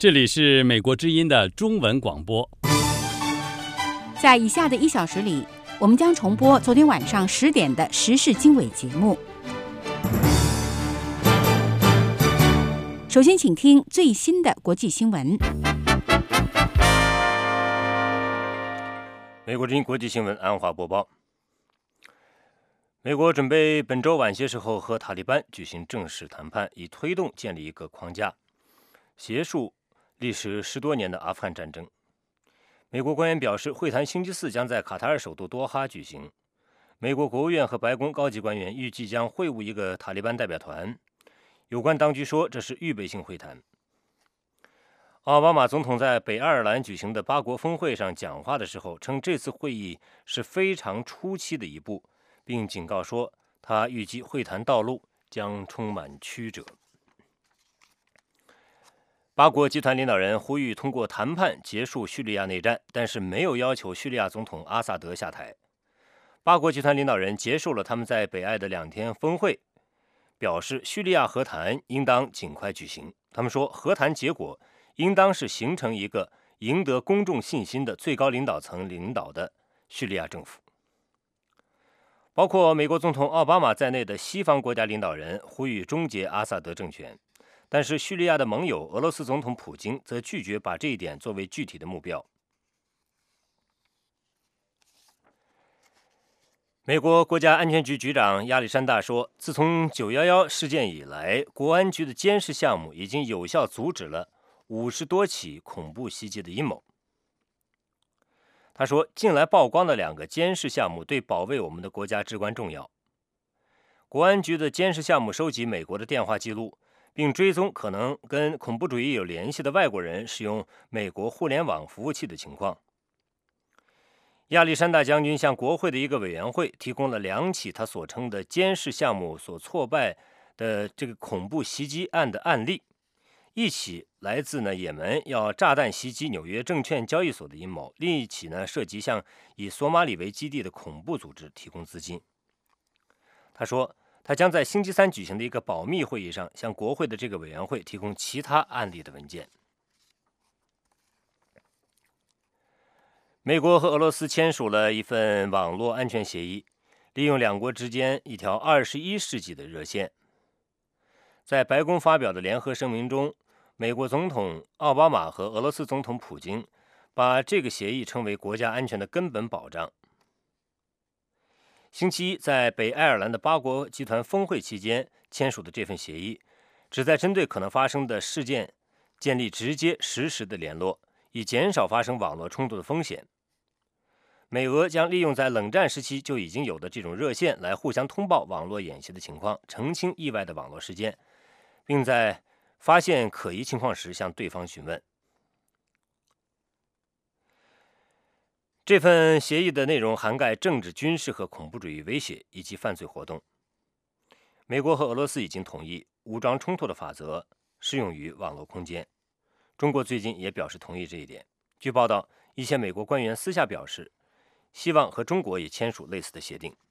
这里是美国之音的中文广播。 在以下的1小时里，我们将重播昨天晚上10点的时事经纬节目。首先，请听最新的国际新闻。 美国之音国际新闻安华播报。美国准备本周晚些时候和塔利班举行正式谈判，以推动建立一个框架，结束历时10多年的阿富汗战争。美国官员表示，会谈星期四将在卡塔尔首都多哈举行。美国国务院和白宫高级官员预计将会晤一个塔利班代表团。有关当局说，这是预备性会谈。奥巴马总统在北爱尔兰举行的8国峰会上讲话的时候，称这次会议是非常初期的一步，并警告说，他预计会谈道路将充满曲折。8国集团领导人呼吁通过谈判结束叙利亚内战，但是没有要求叙利亚总统阿萨德下台。8国集团领导人结束了他们在北爱的2天峰会，表示叙利亚和谈应当尽快举行。他们说，和谈结果应当是形成一个赢得公众信心的最高领导层领导的叙利亚政府。包括美国总统奥巴马在内的西方国家领导人呼吁终结阿萨德政权，但是叙利亚的盟友俄罗斯总统普京则拒绝把这一点作为具体的目标。美国国家安全局局长亚历山大说，自从911事件以来，国安局的监视项目已经有效阻止了50多起恐怖袭击的阴谋。他说，近来曝光的2个监视项目对保卫我们的国家至关重要。国安局的监视项目收集美国的电话记录，并追踪可能跟恐怖主义有联系的外国人使用美国互联网服务器的情况。亚历山大将军向国会的一个委员会提供了2起他所称的监视项目所挫败的这个恐怖袭击案的案例。一起来自也门要炸弹袭击纽约证券交易所的阴谋，另一起涉及向以索马里为基地的恐怖组织提供资金。他说，他将在星期3举行的一个保密会议上向国会的这个委员会提供其他案例的文件。美国和俄罗斯签署了一份网络安全协议，利用2国之间一条21世纪的热线。在白宫发表的联合声明中，美国总统奥巴马和俄罗斯总统普京把这个协议称为国家安全的根本保障。星期一，在北爱尔兰的8国集团峰会期间签署的这份协议，旨在针对可能发生的事件建立直接实时的联络，以减少发生网络冲突的风险。美俄将利用在冷战时期就已经有的这种热线来互相通报网络演习的情况，澄清意外的网络事件，并在发现可疑情况时向对方询问。这份协议的内容涵盖政治、军事和恐怖主义威胁以及犯罪活动。美国和俄罗斯已经同意武装冲突的法则适用于网络空间。中国最近也表示同意这一点。据报道，一些美国官员私下表示，希望和中国也签署类似的协定。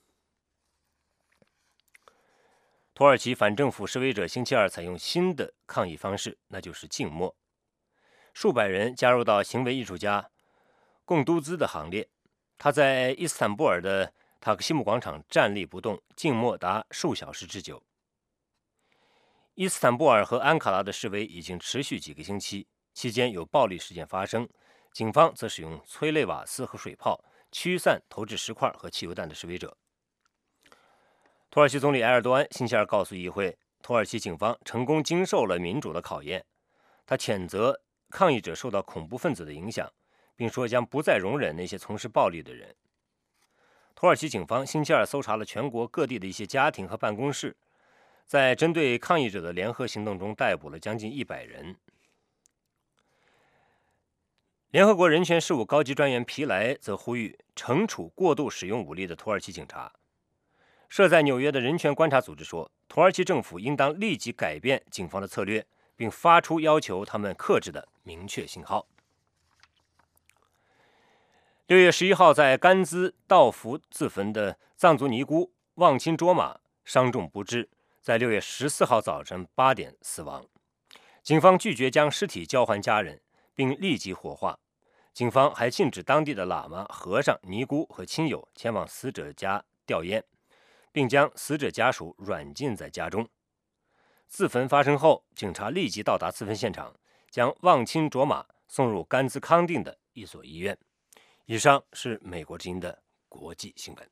土耳其反政府示威者星期二采用新的抗议方式，那就是静默。数百人加入到行为艺术家贡都兹的行列，他在伊斯坦布尔的塔克西姆广场站立不动，静默达数小时之久。伊斯坦布尔和安卡拉的示威已经持续几个星期，期间有暴力事件发生，警方则使用催泪瓦斯和水炮驱散投掷石块和汽油弹的示威者。土耳其总理埃尔多安星期二告诉议会，土耳其警方成功经受了民主的考验。他谴责抗议者受到恐怖分子的影响，并说将不再容忍那些从事暴力的人。土耳其警方星期二搜查了全国各地的一些家庭和办公室，在针对抗议者的联合行动中逮捕了将近100人。联合国人权事务高级专员皮莱则呼吁惩处过度使用武力的土耳其警察。设在纽约的人权观察组织说，土耳其政府应当立即改变警方的策略，并发出要求他们克制的明确信号。6月11号，在甘孜道夫自焚的藏族尼姑旺钦卓玛伤重不治，在6月14号早晨8点死亡。 警方拒绝将尸体交还家人，并立即火化。警方还禁止当地的喇嘛、和尚、尼姑和亲友前往死者家吊唁，并将死者家属软禁在家中。自焚发生后，警察立即到达自焚现场，将忘亲卓玛送入甘孜康定的一所医院。以上是美国之音的国际新闻。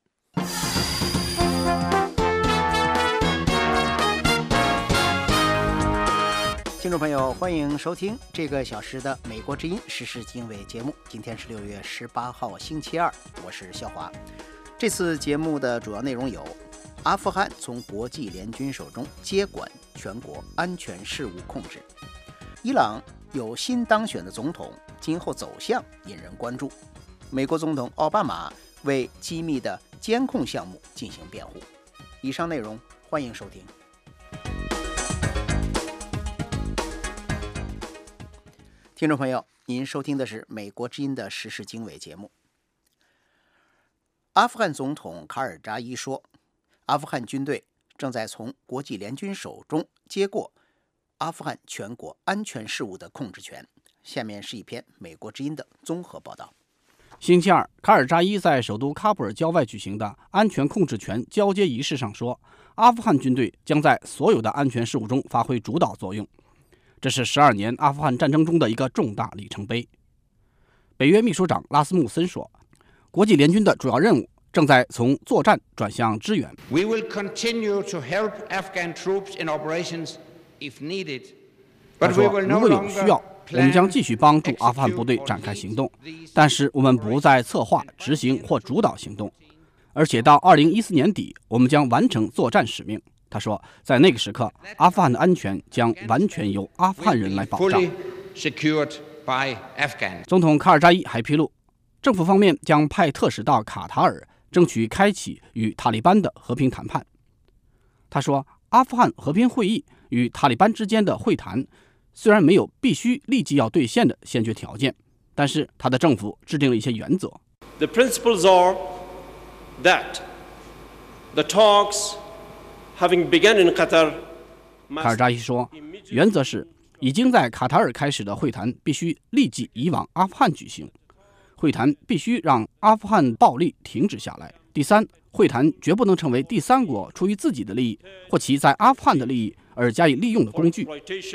听众朋友，欢迎收听这个小时的美国之音时事经纬节目。今天是6月18号星期二，我是肖华。这次节目的主要内容有：阿富汗从国际联军手中接管全国安全事务控制；伊朗有新当选的总统，今后走向引人关注；美国总统奥巴马为机密的监控项目进行辩护。以上内容欢迎收听。听众朋友，您收听的是美国之音的时事经纬节目。阿富汗总统卡尔扎伊说，阿富汗军队正在从国际联军手中接过阿富汗全国安全事务的控制权。下面是一篇美国之音的综合报道。 星期二，卡尔扎伊在首都喀布尔郊外举行的安全控制权交接仪式上说，阿富汗军队将在所有的安全事务中发挥主导作用。这是12年阿富汗战争中的一个重大里程碑。北约秘书长拉斯穆森说，国际联军的主要任务正在从作战转向支援。 We will continue to help Afghan troops in operations if needed. 他说，如果有需要，我们将继续帮助阿富汗部队展开行动，但是我们不再策划、执行或主导行动，而且到2014年底，我们将完成作战使命。他说，在那个时刻，阿富汗的安全将完全由阿富汗人来保障。总统卡尔扎伊还披露，政府方面将派特使到卡塔尔，争取开启与塔利班的和平谈判。他说，阿富汗和平会议与塔利班之间的会谈虽然没有必须立即要兑现的先决条件，但是他的政府制定了一些原则。 The principles are that the talks having begun in Qatar. 卡尔扎伊说，原则是已经在卡塔尔开始的会谈必须立即移往阿富汗举行，会谈必须让阿富汗暴力停止下来。第三，会谈绝不能成为第三国出于自己的利益或其在阿富汗的利益而加以利用的工具。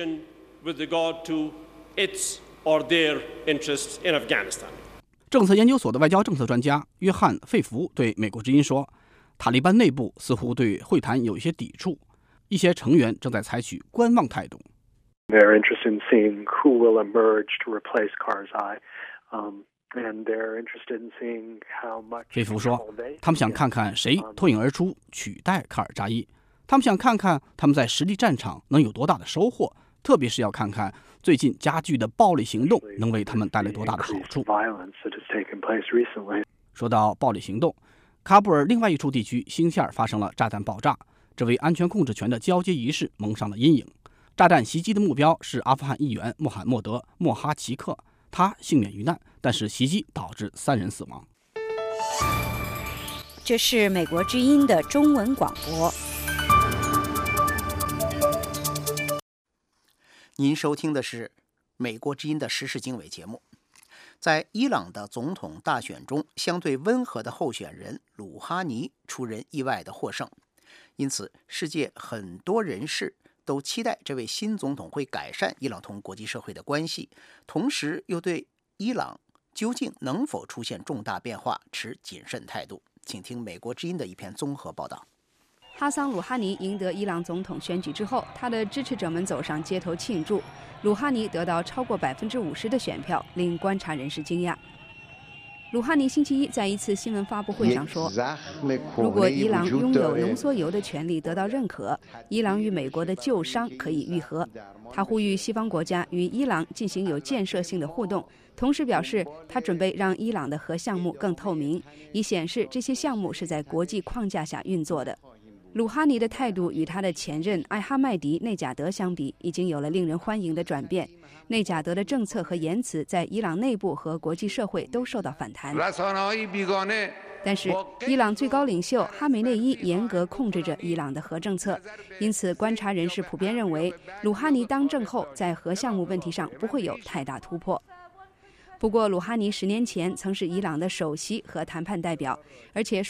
政策研究所的外交政策专家约翰·费弗对美国之音说，塔利班内部似乎对会谈有一些抵触，一些成员正在采取观望态度。 They're interested in seeing who will emerge to replace Karzai, and they're interested in seeing how much. 费弗说，他们想看看谁脱颖而出取代卡尔扎伊，他们想看看他们在实际战场能有多大的收获，特别是要看看最近加剧的暴力行动能为他们带来多大的好处。说到暴力行动，喀布尔另外一处地区星期二发生了炸弹爆炸，这为安全控制权的交接仪式蒙上了阴影。炸弹袭击的目标是阿富汗议员穆罕默德·莫哈奇克，他幸免于难，但是袭击导致3人死亡。 这是美国之音的中文广播。 您收听的是美国之音的时事经纬节目。在伊朗的总统大选中，相对温和的候选人鲁哈尼出人意外的获胜，因此世界很多人士都期待这位新总统会改善伊朗同国际社会的关系，同时又对伊朗究竟能否出现重大变化持谨慎态度。请听美国之音的一篇综合报道。 哈桑·鲁哈尼赢得伊朗总统选举之后，他的支持者们走上街头庆祝。鲁哈尼得到超过50%的选票，令观察人士惊讶。鲁哈尼星期一在一次新闻发布会上说，如果伊朗拥有浓缩铀的权利得到认可，伊朗与美国的旧伤可以愈合。他呼吁西方国家与伊朗进行有建设性的互动，同时表示他准备让伊朗的核项目更透明，以显示这些项目是在国际框架下运作的。 鲁哈尼的态度与他的前任艾哈迈迪内贾德相比，已经有了令人欢迎的转变。内贾德的政策和言辞在伊朗内部和国际社会都受到反弹。但是，伊朗最高领袖哈梅内伊严格控制着伊朗的核政策，因此观察人士普遍认为，鲁哈尼当政后在核项目问题上不会有太大突破。不过，鲁哈尼10年前曾是伊朗的首席和谈判代表，而且